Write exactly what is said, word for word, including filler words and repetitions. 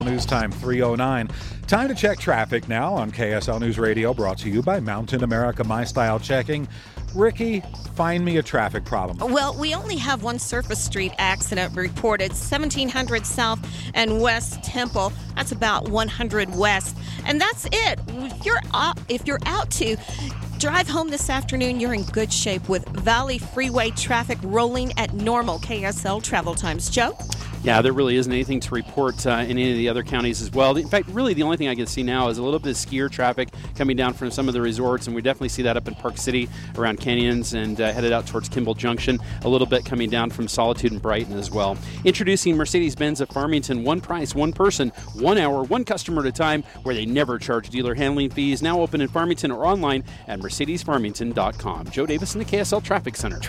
News time three oh nine. Time to check traffic now on K S L News Radio, brought to you by Mountain America My Style Checking. Ricky, find me a traffic problem. Well, we only have one surface street accident reported, seventeen hundred South and West Temple. That's about one hundred West. And that's it. If you're out, if you're out to drive home this afternoon, you're in good shape with Valley Freeway traffic rolling at normal K S L travel times. Joe? Yeah, there really isn't anything to report uh, in any of the other counties as well. In fact, really the only thing I can see now is a little bit of skier traffic coming down from some of the resorts, and we definitely see that up in Park City around Canyons and uh, headed out towards Kimball Junction, a little bit coming down from Solitude and Brighton as well. Introducing Mercedes-Benz at Farmington, one price, one person, one hour, one customer at a time, where they never charge dealer handling fees. Now open in Farmington or online at mercedes farmington dot com. Joe Davis in the K S L Traffic Center.